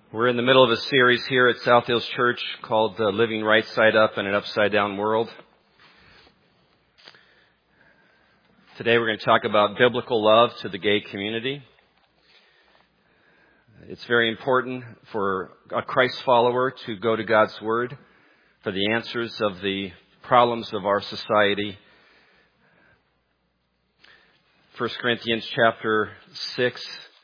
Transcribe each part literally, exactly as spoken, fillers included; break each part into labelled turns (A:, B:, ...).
A: We're in the middle of a series here at South Hills Church called uh, Living Right Side Up in an Upside Down World. Today we're going to talk about biblical love to the gay community. It's very important for a Christ follower to go to God's Word for the answers of the problems of our society. First Corinthians chapter six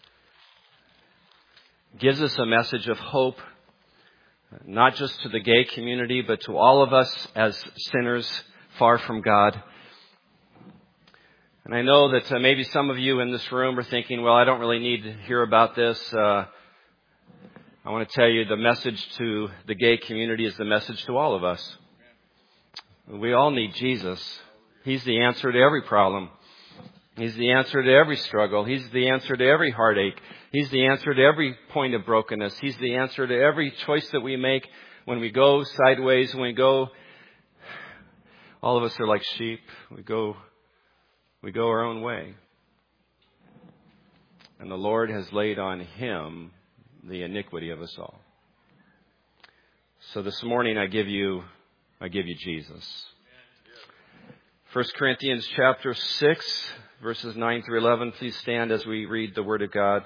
A: gives us a message of hope, not just to the gay community, but to all of us as sinners far from God. And I know that uh, maybe some of you in this room are thinking, well, I don't really need to hear about this. Uh, I want to tell you the message to the gay community is the message to all of us. We all need Jesus. He's the answer to every problem. He's the answer to every struggle. He's the answer to every heartache. He's the answer to every point of brokenness. He's the answer to every choice that we make when we go sideways, when we go, all of us are like sheep. We go, we go our own way. And the Lord has laid on Him the iniquity of us all. So this morning I give you, I give you Jesus. First Corinthians chapter six, verses nine through eleven. Please stand as we read the Word of God.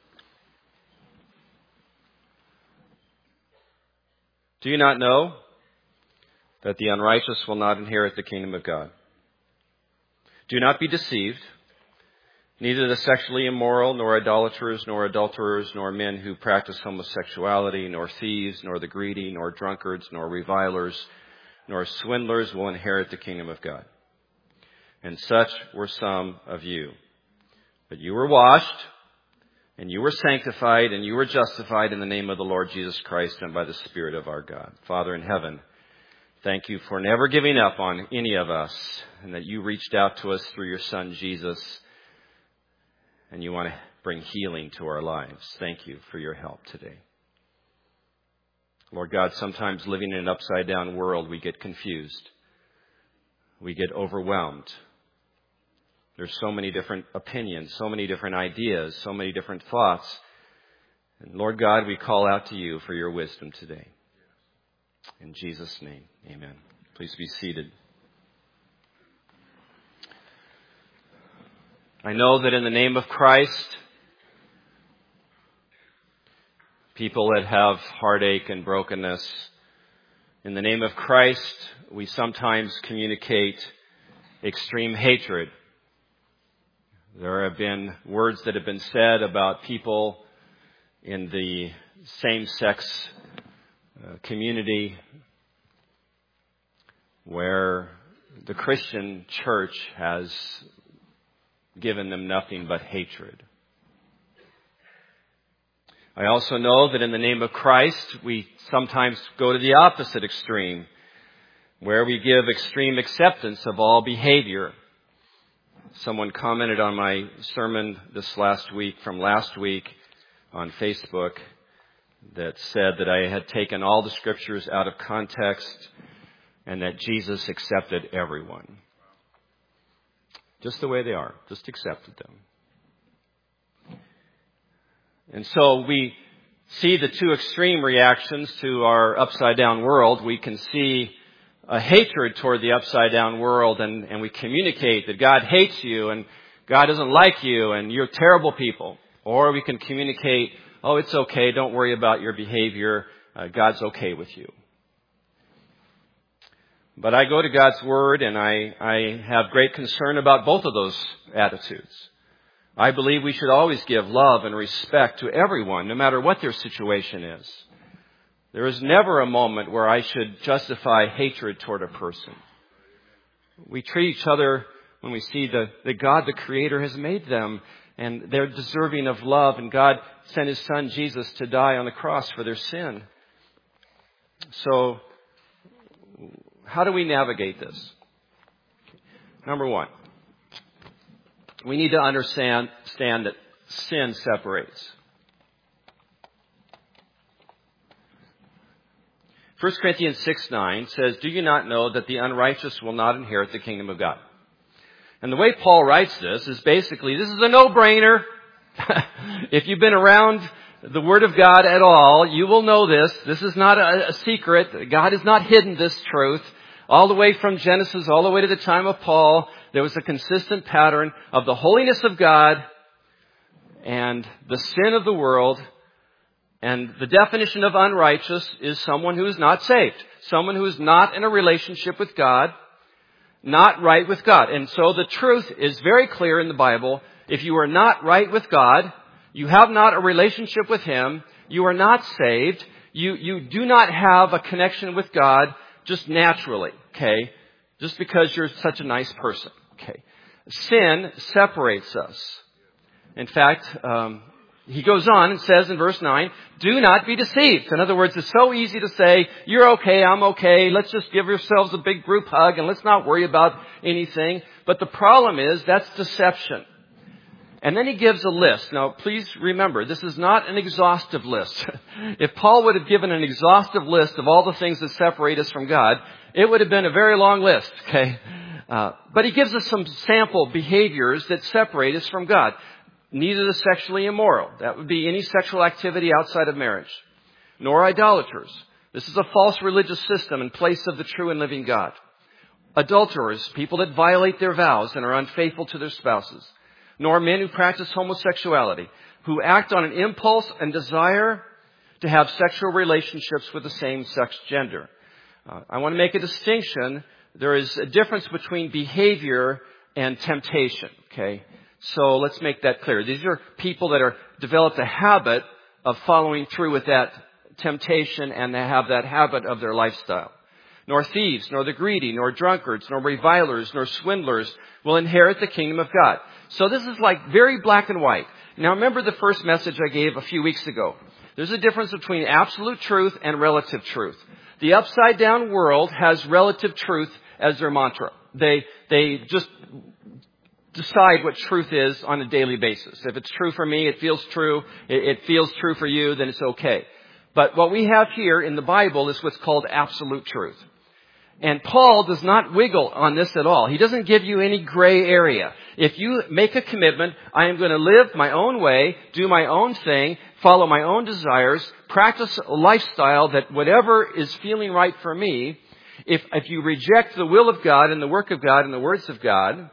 A: Do you not know that the unrighteous will not inherit the kingdom of God? Do not be deceived. Neither the sexually immoral, nor idolaters, nor adulterers, nor men who practice homosexuality, nor thieves, nor the greedy, nor drunkards, nor revilers, nor swindlers will inherit the kingdom of God. And such were some of you. But you were washed, and you were sanctified, and you were justified in the name of the Lord Jesus Christ and by the Spirit of our God. Father in heaven, thank you for never giving up on any of us, and that you reached out to us through your Son, Jesus, and you want to bring healing to our lives. Thank you for your help today. Lord God, sometimes living in an upside-down world, we get confused. We get overwhelmed. There's so many different opinions, so many different ideas, so many different thoughts. And Lord God, we call out to you for your wisdom today. In Jesus' name, amen. Please be seated. I know that in the name of Christ, people that have heartache and brokenness, in the name of Christ, we sometimes communicate extreme hatred. There have been words that have been said about people in the same-sex uh, community where the Christian church has given them nothing but hatred. I also know that in the name of Christ, we sometimes go to the opposite extreme, where we give extreme acceptance of all behavior. Someone commented on my sermon this last week, from last week on Facebook, that said that I had taken all the scriptures out of context and that Jesus accepted everyone. Just the way they are, just accepted them. And so we see the two extreme reactions to our upside-down world. We can see a hatred toward the upside-down world, and, and we communicate that God hates you and God doesn't like you and you're terrible people. Or we can communicate, oh, it's okay, don't worry about your behavior, uh, God's okay with you. But I go to God's Word and I, I have great concern about both of those attitudes. I believe we should always give love and respect to everyone, no matter what their situation is. There is never a moment where I should justify hatred toward a person. We treat each other when we see the, the God, the Creator, has made them, and they're deserving of love, and God sent His Son Jesus to die on the cross for their sin. So, how do we navigate this? Number one, we need to understand, understand that sin separates. First Corinthians six nine says, do you not know that the unrighteous will not inherit the kingdom of God? And the way Paul writes this is basically, this is a no-brainer. If you've been around the Word of God at all, you will know this. This is not a, a secret. God has not hidden this truth. All the way from Genesis, all the way to the time of Paul, there was a consistent pattern of the holiness of God and the sin of the world. And the definition of unrighteous is someone who is not saved. Someone who is not in a relationship with God, not right with God. And so the truth is very clear in the Bible. If you are not right with God, you have not a relationship with Him, you are not saved, you, you do not have a connection with God just naturally, okay? Just because you're such a nice person, okay? Sin separates us. In fact, um, he goes on and says in verse nine, do not be deceived. In other words, it's so easy to say, you're okay, I'm okay, let's just give ourselves a big group hug and let's not worry about anything. But the problem is, that's deception. And then he gives a list. Now, please remember, this is not an exhaustive list. If Paul would have given an exhaustive list of all the things that separate us from God, it would have been a very long list, okay? Uh, but he gives us some sample behaviors that separate us from God. Neither the sexually immoral. That would be any sexual activity outside of marriage. Nor idolaters. This is a false religious system in place of the true and living God. Adulterers, people that violate their vows and are unfaithful to their spouses. Nor men who practice homosexuality, who act on an impulse and desire to have sexual relationships with the same sex gender. Uh, I want to make a distinction. There is a difference between behavior and temptation, okay? So let's make that clear. These are people that are developed a habit of following through with that temptation, and they have that habit of their lifestyle. Nor thieves, nor the greedy, nor drunkards, nor revilers, nor swindlers will inherit the kingdom of God. So this is like very black and white. Now remember the first message I gave a few weeks ago. There's a difference between absolute truth and relative truth. The upside down world has relative truth as their mantra. They, they just decide what truth is on a daily basis. If it's true for me, it feels true. It, it feels true for you, then it's okay. But what we have here in the Bible is what's called absolute truth. And Paul does not wiggle on this at all. He doesn't give you any gray area. If you make a commitment, I am going to live my own way, do my own thing, follow my own desires, practice a lifestyle that whatever is feeling right for me, if, if you reject the will of God and the work of God and the words of God,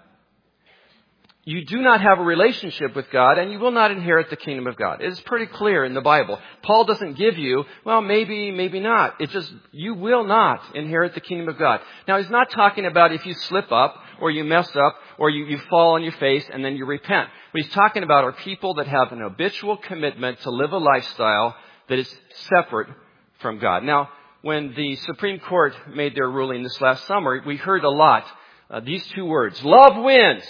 A: you do not have a relationship with God, and you will not inherit the kingdom of God. It is pretty clear in the Bible. Paul doesn't give you, well, maybe, maybe not. It's just, you will not inherit the kingdom of God. Now, he's not talking about if you slip up, or you mess up, or you, you fall on your face, and then you repent. What he's talking about are people that have an habitual commitment to live a lifestyle that is separate from God. Now, when the Supreme Court made their ruling this last summer, we heard a lot, uh, these two words, love wins.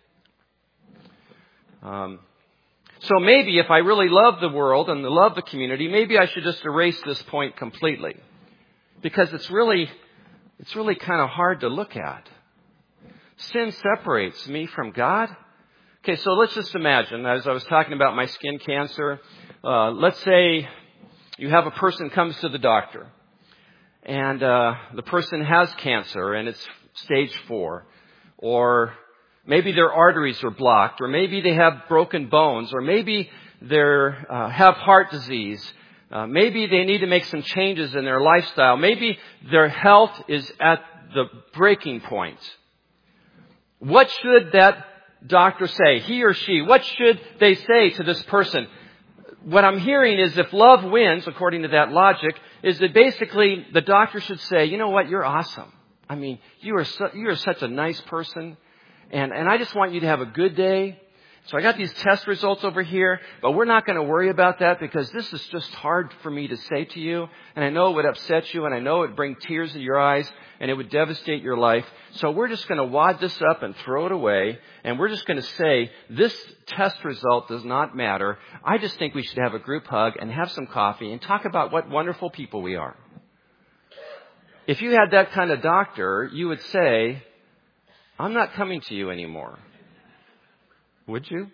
A: Um, so maybe if I really love the world and love the community, maybe I should just erase this point completely. Because it's really, it's really kind of hard to look at. Sin separates me from God. Okay, so let's just imagine, as I was talking about my skin cancer, uh, let's say you have a person comes to the doctor. And uh, the person has cancer and it's stage four. Or maybe their arteries are blocked, or maybe they have broken bones, or maybe they uh, have heart disease. Uh, maybe they need to make some changes in their lifestyle. Maybe their health is at the breaking point. What should that doctor say? He or she, what should they say to this person? What I'm hearing is if love wins, according to that logic, is that basically the doctor should say, you know what, you're awesome. I mean, you are su- you are such a nice person. And, and I just want you to have a good day. So I got these test results over here, but we're not going to worry about that because this is just hard for me to say to you. And I know it would upset you, and I know it would bring tears to your eyes, and it would devastate your life. So we're just going to wad this up and throw it away. And we're just going to say, this test result does not matter. I just think we should have a group hug and have some coffee and talk about what wonderful people we are. If you had that kind of doctor, you would say, I'm not coming to you anymore. Would you?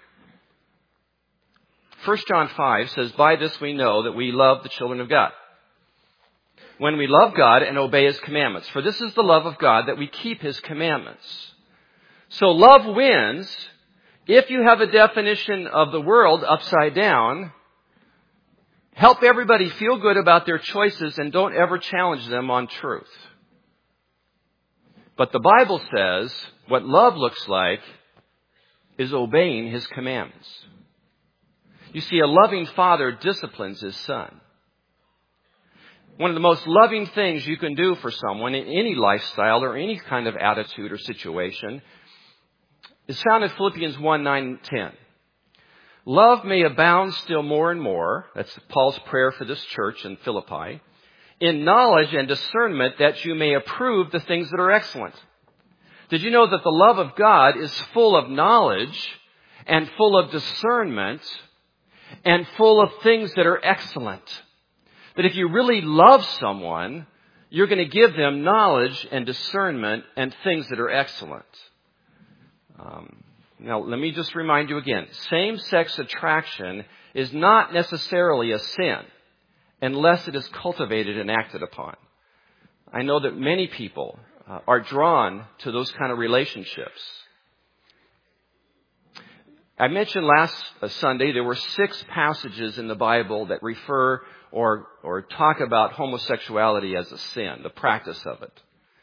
A: First John five says, by this we know that we love the children of God, when we love God and obey His commandments. For this is the love of God, that we keep His commandments. So love wins. If you have a definition of the world upside down, Help everybody feel good about their choices and don't ever challenge them on truth. But the Bible says what love looks like is obeying His commandments. You see, a loving father disciplines his son. One of the most loving things you can do for someone in any lifestyle or any kind of attitude or situation is found in Philippians one, nine, and ten. Love may abound still more and more. That's Paul's prayer for this church in Philippi. In knowledge and discernment that you may approve the things that are excellent. Did you know that the love of God is full of knowledge and full of discernment and full of things that are excellent? That if you really love someone, you're going to give them knowledge and discernment and things that are excellent. Um, now, let me just remind you again. Same-sex attraction is not necessarily a sin unless it is cultivated and acted upon. I know that many people uh, are drawn to those kind of relationships. I mentioned last uh, Sunday there were six passages in the Bible that refer or or talk about homosexuality as a sin, the practice of it.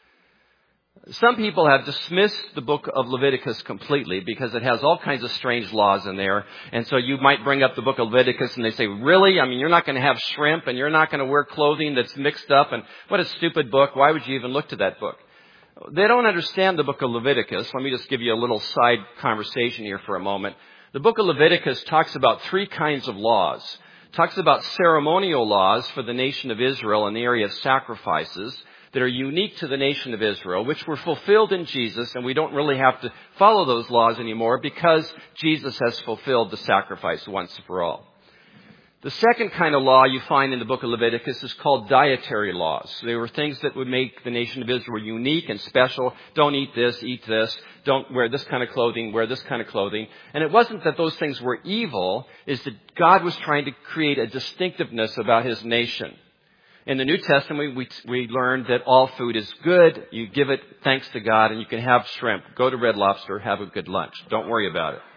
A: Some people have dismissed the book of Leviticus completely because it has all kinds of strange laws in there. And so you might bring up the book of Leviticus and they say, really? I mean, you're not going to have shrimp and you're not going to wear clothing that's mixed up. And what a stupid book. Why would you even look to that book? They don't understand the book of Leviticus. Let me just give you a little side conversation here for a moment. The book of Leviticus talks about three kinds of laws. It talks about ceremonial laws for the nation of Israel in the area of sacrifices that are unique to the nation of Israel, which were fulfilled in Jesus, and we don't really have to follow those laws anymore because Jesus has fulfilled the sacrifice once for all. The second kind of law you find in the book of Leviticus is called dietary laws. They were things that would make the nation of Israel unique and special. Don't eat this, eat this. Don't wear this kind of clothing, wear this kind of clothing. And it wasn't that those things were evil, it's that God was trying to create a distinctiveness about His nation. In the New Testament, we we learned that all food is good. You give it thanks to God, and you can have shrimp. Go to Red Lobster, have a good lunch. Don't worry about it.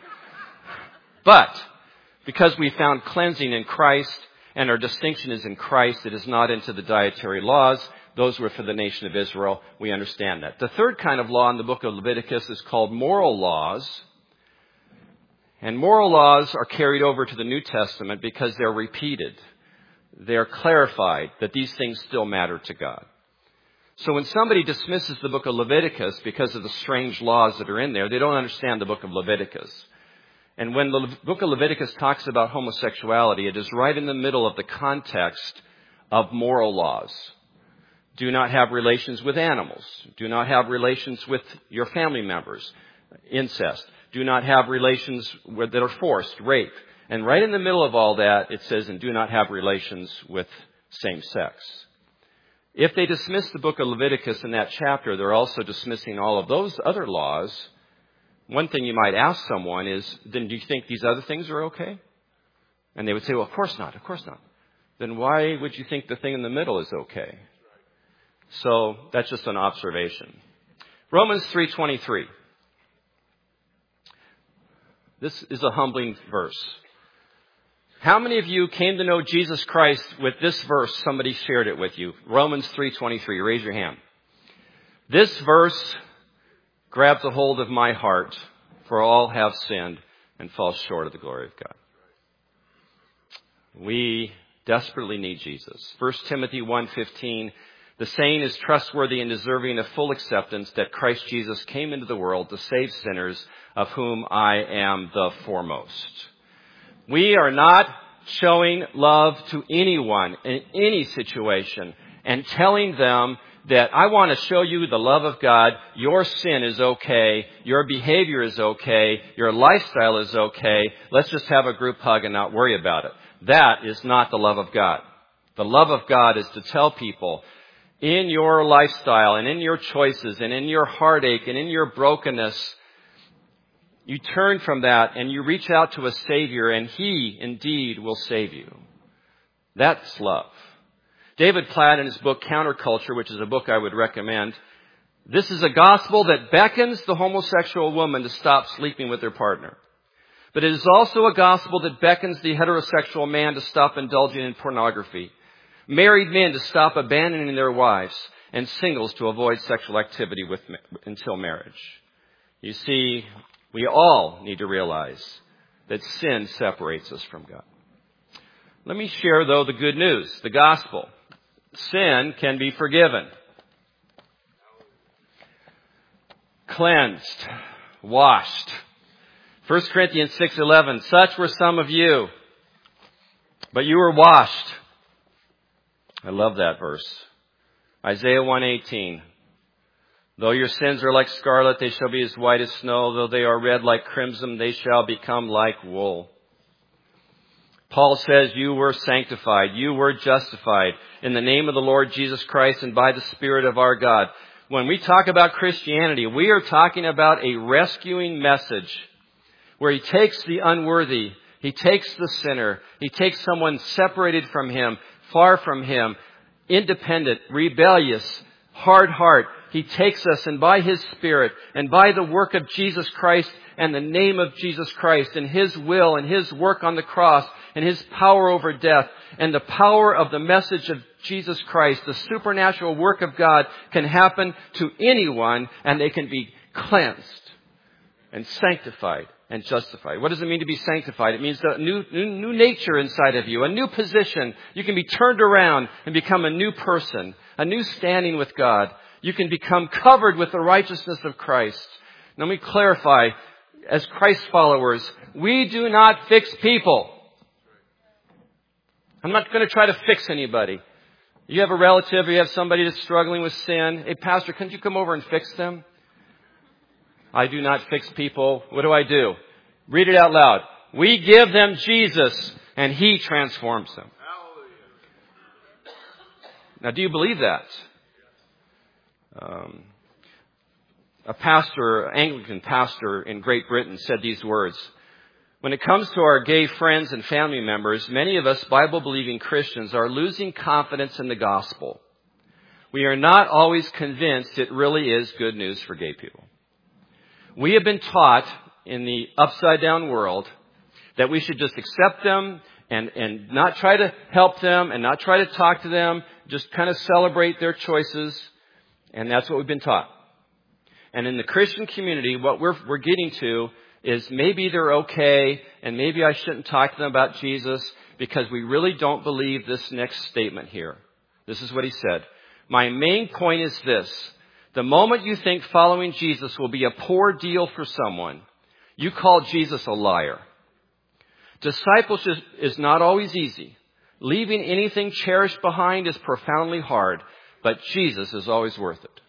A: But because we found cleansing in Christ, and our distinction is in Christ, it is not into the dietary laws. Those were for the nation of Israel. We understand that. The third kind of law in the book of Leviticus is called moral laws. And moral laws are carried over to the New Testament because they're repeated. They're clarified that these things still matter to God. So when somebody dismisses the book of Leviticus because of the strange laws that are in there, they don't understand the book of Leviticus. And when the book of Leviticus talks about homosexuality, it is right in the middle of the context of moral laws. Do not have relations with animals. Do not have relations with your family members. Incest. Do not have relations that are forced, rape. And right in the middle of all that, it says, and do not have relations with same sex. If they dismiss the book of Leviticus in that chapter, they're also dismissing all of those other laws. One thing you might ask someone is, then do you think these other things are okay? And they would say, well, of course not, of course not. Then why would you think the thing in the middle is okay? So that's just an observation. Romans three twenty-three. This is a humbling verse. How many of you came to know Jesus Christ with this verse? Somebody shared it with you. Romans three twenty-three. Raise your hand. This verse grabs a hold of my heart, for all have sinned and fall short of the glory of God. We desperately need Jesus. First Timothy one fifteen. The saying is trustworthy and deserving of full acceptance that Christ Jesus came into the world to save sinners, of whom I am the foremost. We are not showing love to anyone in any situation and telling them that I want to show you the love of God. Your sin is okay. Your behavior is okay. Your lifestyle is okay. Let's just have a group hug and not worry about it. That is not the love of God. The love of God is to tell people, in your lifestyle and in your choices and in your heartache and in your brokenness, you turn from that and you reach out to a Savior, and He indeed will save you. That's love. David Platt, in his book Counterculture, which is a book I would recommend, this is a gospel that beckons the homosexual woman to stop sleeping with her partner. But it is also a gospel that beckons the heterosexual man to stop indulging in pornography, married men to stop abandoning their wives, and singles to avoid sexual activity with, until marriage. You see, we all need to realize that sin separates us from God. Let me share, though, the good news, the gospel. Sin can be forgiven, cleansed, washed. First Corinthians six eleven, such were some of you, but you were washed. I love that verse. Isaiah one eighteen, though your sins are like scarlet, they shall be as white as snow. Though they are red like crimson, they shall become like wool. Paul says you were sanctified, you were justified in the name of the Lord Jesus Christ and by the Spirit of our God. When we talk about Christianity, we are talking about a rescuing message where He takes the unworthy, He takes the sinner, He takes someone separated from Him, far from Him, independent, rebellious, hard heart. He takes us, and by His Spirit and by the work of Jesus Christ and the name of Jesus Christ and His will and His work on the cross and His power over death and the power of the message of Jesus Christ, the supernatural work of God can happen to anyone, and they can be cleansed and sanctified and justified. What does it mean to be sanctified? It means a new, new, new nature inside of you, a new position. You can be turned around and become a new person, a new standing with God. You can become covered with the righteousness of Christ. Now, let me clarify, as Christ followers, we do not fix people. I'm not going to try to fix anybody. You have a relative or you have somebody that's struggling with sin. Hey, pastor, couldn't you come over and fix them? I do not fix people. What do I do? Read it out loud. We give them Jesus and He transforms them. Now, do you believe that? Um, a pastor, Anglican pastor in Great Britain said these words. When it comes to our gay friends and family members, many of us Bible-believing Christians are losing confidence in the gospel. We are not always convinced it really is good news for gay people. We have been taught in the upside-down world that we should just accept them and, and not try to help them and not try to talk to them, just kind of celebrate their choices. And that's what we've been taught. And in the Christian community, what we're, we're getting to is maybe they're okay, and maybe I shouldn't talk to them about Jesus because we really don't believe this next statement here. This is what he said. My main point is this. The moment you think following Jesus will be a poor deal for someone, you call Jesus a liar. Discipleship is not always easy. Leaving anything cherished behind is profoundly hard, but Jesus is always worth it.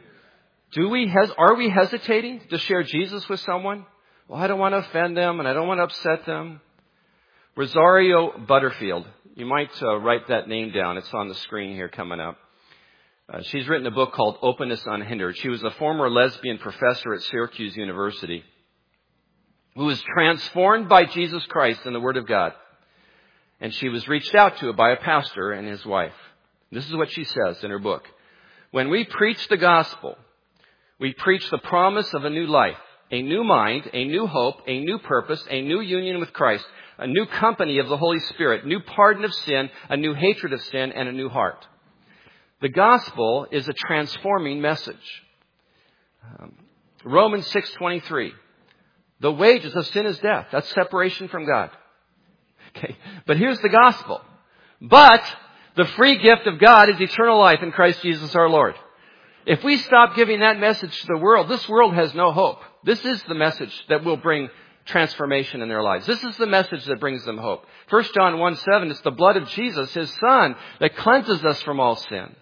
A: Do we hes- are we hesitating to share Jesus with someone? Well, I don't want to offend them and I don't want to upset them. Rosario Butterfield. You might uh, write that name down. It's on the screen here coming up. Uh, she's written a book called Openness Unhindered. She was a former lesbian professor at Syracuse University who was transformed by Jesus Christ and the Word of God. And she was reached out to by a pastor and his wife. This is what she says in her book. When we preach the gospel, we preach the promise of a new life, a new mind, a new hope, a new purpose, a new union with Christ, a new company of the Holy Spirit, new pardon of sin, a new hatred of sin, and a new heart. The gospel is a transforming message. Um, Romans six twenty-three. The wages of sin is death. That's separation from God. Okay, but here's the gospel. But the free gift of God is eternal life in Christ Jesus our Lord. If we stop giving that message to the world, this world has no hope. This is the message that will bring transformation in their lives. This is the message that brings them hope. First John one seven, it's the blood of Jesus, His Son, that cleanses us from all sin.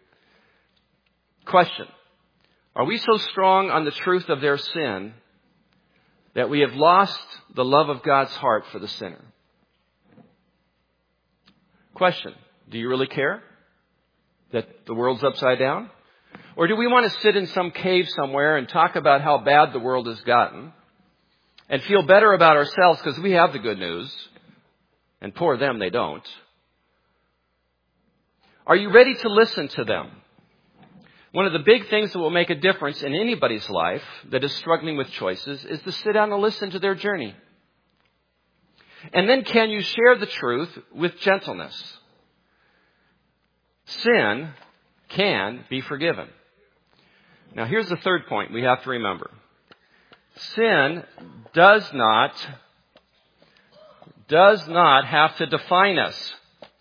A: Question. Are we so strong on the truth of their sin that we have lost the love of God's heart for the sinner? Question. Do you really care that the world's upside down? Or do we want to sit in some cave somewhere and talk about how bad the world has gotten and feel better about ourselves because we have the good news, and poor them, they don't? Are you ready to listen to them? One of the big things that will make a difference in anybody's life that is struggling with choices is to sit down and listen to their journey. And then can you share the truth with gentleness? Sin can be forgiven. Now here's the third point we have to remember. Sin does not, does not have to define us.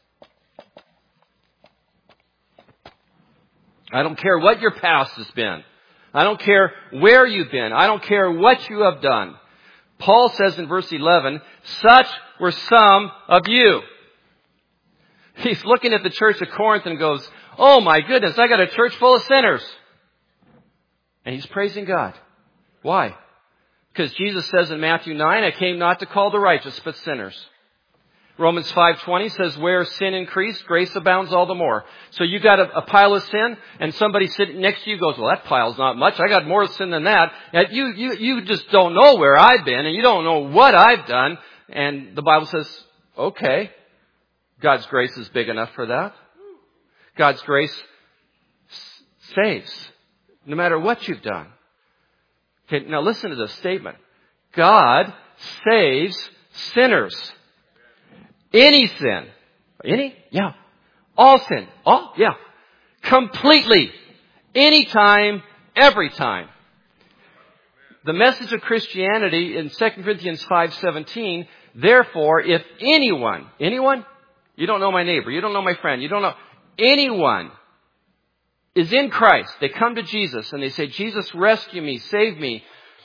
A: I don't care what your past has been. I don't care where you've been. I don't care what you have done. Paul says in verse eleven, such were some of you. He's looking at the church of Corinth and goes, oh my goodness, I got a church full of sinners. And he's praising God. Why? Because Jesus says in Matthew nine, I came not to call the righteous, but sinners. Romans five twenty says, where sin increased, grace abounds all the more. So you got a, a pile of sin, and somebody sitting next to you goes, well, that pile's not much. I got more sin than that. And you, you, you just don't know where I've been, and you don't know what I've done. And the Bible says, okay, God's grace is big enough for that. God's grace s- saves, no matter what you've done. Okay, now listen to this statement. God saves sinners. Any sin. Any? Yeah. All sin. All? Yeah. Completely. Anytime, every time. The message of Christianity in Second Corinthians five seventeen, therefore, if anyone, anyone? You don't know my neighbor. You don't know my friend. You don't know anyone is in Christ. They come to Jesus and they say, Jesus, rescue me, save me,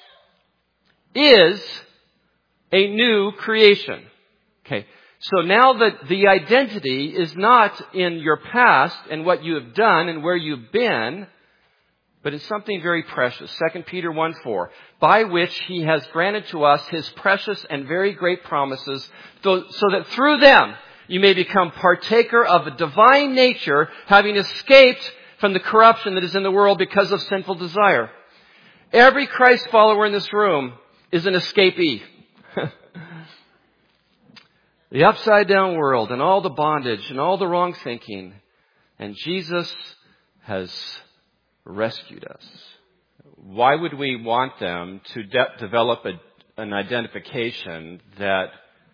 A: is a new creation. Okay. So now that the identity is not in your past and what you have done and where you've been, but in something very precious. Second Peter one four, by which he has granted to us his precious and very great promises, so, so that through them you may become partaker of a divine nature, having escaped from the corruption that is in the world because of sinful desire. Every Christ follower in this room is an escapee. The upside down world and all the bondage and all the wrong thinking. And Jesus has rescued us. Why would we want them to de- develop a, an identification that,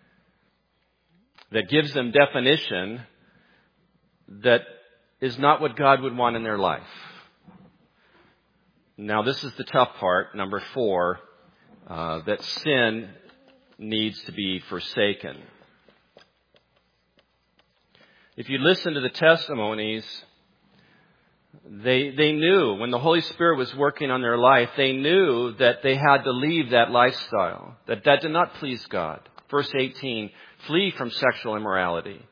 A: that gives them definition that is not what God would want in their life? Now this is the tough part, number four, uh, that sin needs to be forsaken. If you listen to the testimonies, they they knew when the Holy Spirit was working on their life, they knew that they had to leave that lifestyle, that that did not please God. Verse eighteen, flee from sexual immorality.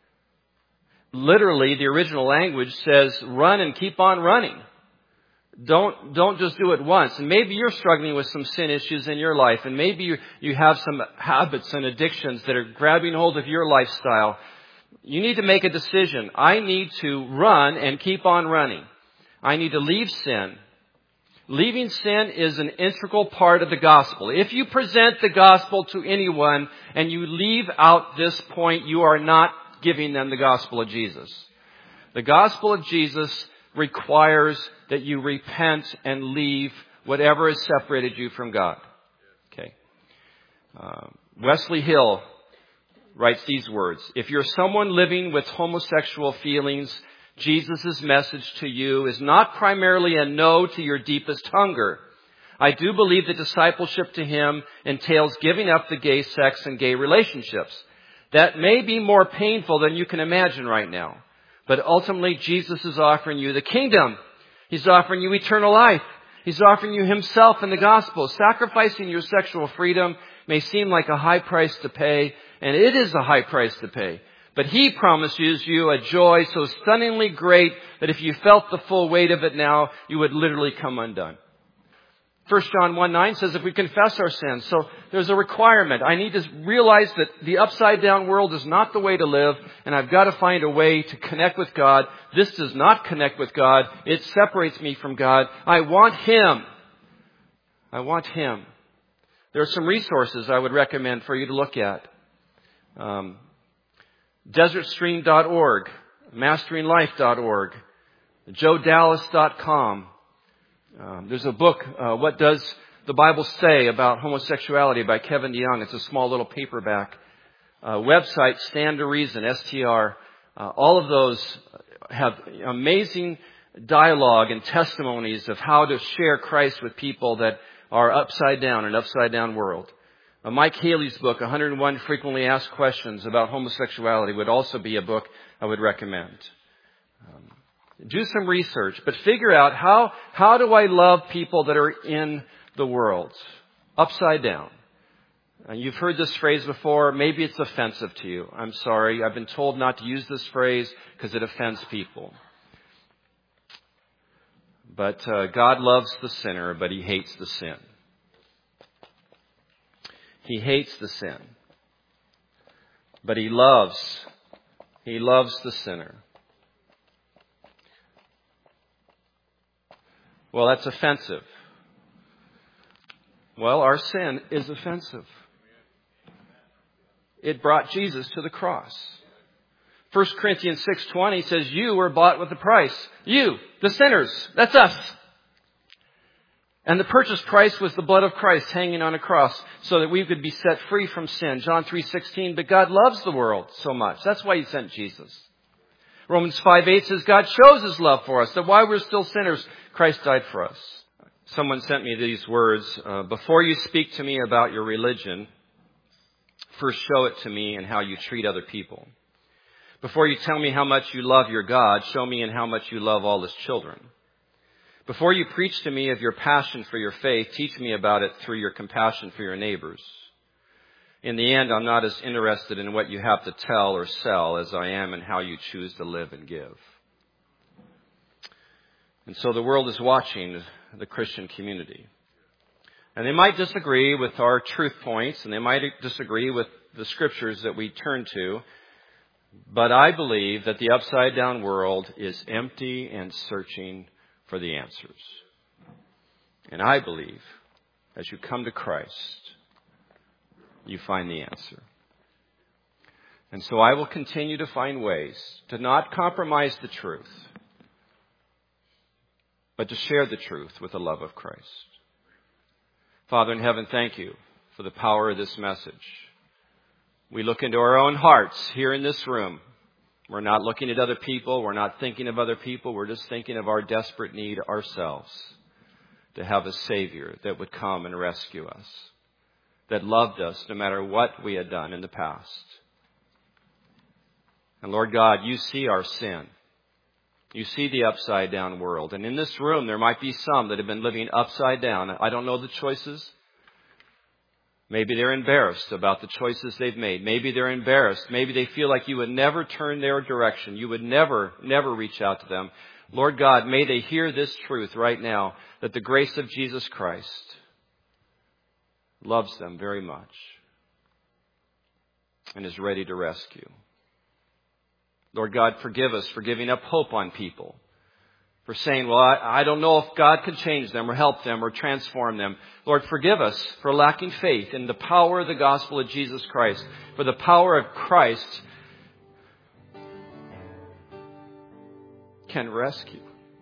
A: Literally, the original language says, run and keep on running. Don't, don't just do it once. And maybe you're struggling with some sin issues in your life, and maybe you, you have some habits and addictions that are grabbing hold of your lifestyle. You need to make a decision. I need to run and keep on running. I need to leave sin. Leaving sin is an integral part of the gospel. If you present the gospel to anyone and you leave out this point, you are not giving them the gospel of Jesus. The gospel of Jesus requires that you repent and leave whatever has separated you from God. Okay. Uh, Wesley Hill writes these words. If you're someone living with homosexual feelings, Jesus' message to you is not primarily a no to your deepest hunger. I do believe that discipleship to him entails giving up the gay sex and gay relationships. That may be more painful than you can imagine right now. But ultimately, Jesus is offering you the kingdom. He's offering you eternal life. He's offering you himself in the gospel. Sacrificing your sexual freedom may seem like a high price to pay, and it is a high price to pay. But he promises you a joy so stunningly great that if you felt the full weight of it now, you would literally come undone. First John one nine says if we confess our sins, so there's a requirement. I need to realize that the upside down world is not the way to live, and I've got to find a way to connect with God. This does not connect with God. It separates me from God. I want him. I want him. There are some resources I would recommend for you to look at. Um, desert stream dot org, mastering life dot org, joe dallas dot com. Um, there's a book, uh, What Does the Bible Say About Homosexuality by Kevin DeYoung. It's a small little paperback. uh, website, Stand to Reason, S T R. Uh, all of those have amazing dialogue and testimonies of how to share Christ with people that are upside down, an upside down world. Uh, Mike Haley's book, one hundred one Frequently Asked Questions about Homosexuality, would also be a book I would recommend. Um, do some research, but figure out how, how do I love people that are in the world? Upside down. Uh, you've heard this phrase before. Maybe it's offensive to you. I'm sorry. I've been told not to use this phrase because it offends people. But uh, God loves the sinner, but He hates the sin. He hates the sin. But He loves, He loves the sinner. Well, that's offensive. Well, our sin is offensive. It brought Jesus to the cross. First Corinthians six twenty says, you were bought with a price. You, the sinners. That's us. And the purchase price was the blood of Christ hanging on a cross so that we could be set free from sin. John three sixteen, but God loves the world so much. That's why He sent Jesus. Romans five eight says, God shows His love for us, that while we're still sinners, Christ died for us. Someone sent me these words, uh, before you speak to me about your religion, first show it to me in how you treat other people. Before you tell me how much you love your God, show me in how much you love all His children. Before you preach to me of your passion for your faith, teach me about it through your compassion for your neighbors. In the end, I'm not as interested in what you have to tell or sell as I am in how you choose to live and give. And so the world is watching the Christian community. And they might disagree with our truth points, and they might disagree with the scriptures that we turn to. But I believe that the upside down world is empty and searching for the answers. And I believe as you come to Christ, you find the answer. And so I will continue to find ways to not compromise the truth, but to share the truth with the love of Christ. Father in heaven, thank you for the power of this message. We look into our own hearts here in this room. We're not looking at other people. We're not thinking of other people. We're just thinking of our desperate need ourselves to have a Savior that would come and rescue us, that loved us no matter what we had done in the past. And Lord God, you see our sin. You see the upside down world. And in this room, there might be some that have been living upside down. I don't know the choices. Maybe they're embarrassed about the choices they've made. Maybe they're embarrassed. Maybe they feel like you would never turn their direction. You would never, never reach out to them. Lord God, may they hear this truth right now, that the grace of Jesus Christ loves them very much and is ready to rescue. Lord God, forgive us for giving up hope on people, for saying, well, I, I don't know if God can change them or help them or transform them. Lord, forgive us for lacking faith in the power of the gospel of Jesus Christ, for the power of Christ can rescue.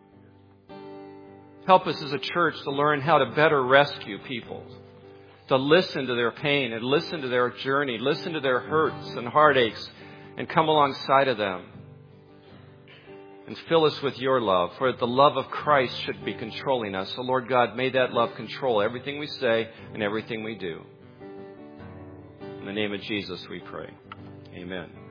A: Help us as a church to learn how to better rescue people, to listen to their pain and listen to their journey, listen to their hurts and heartaches, and come alongside of them and fill us with your love, for the love of Christ should be controlling us. So, Lord God, may that love control everything we say and everything we do. In the name of Jesus we pray. Amen.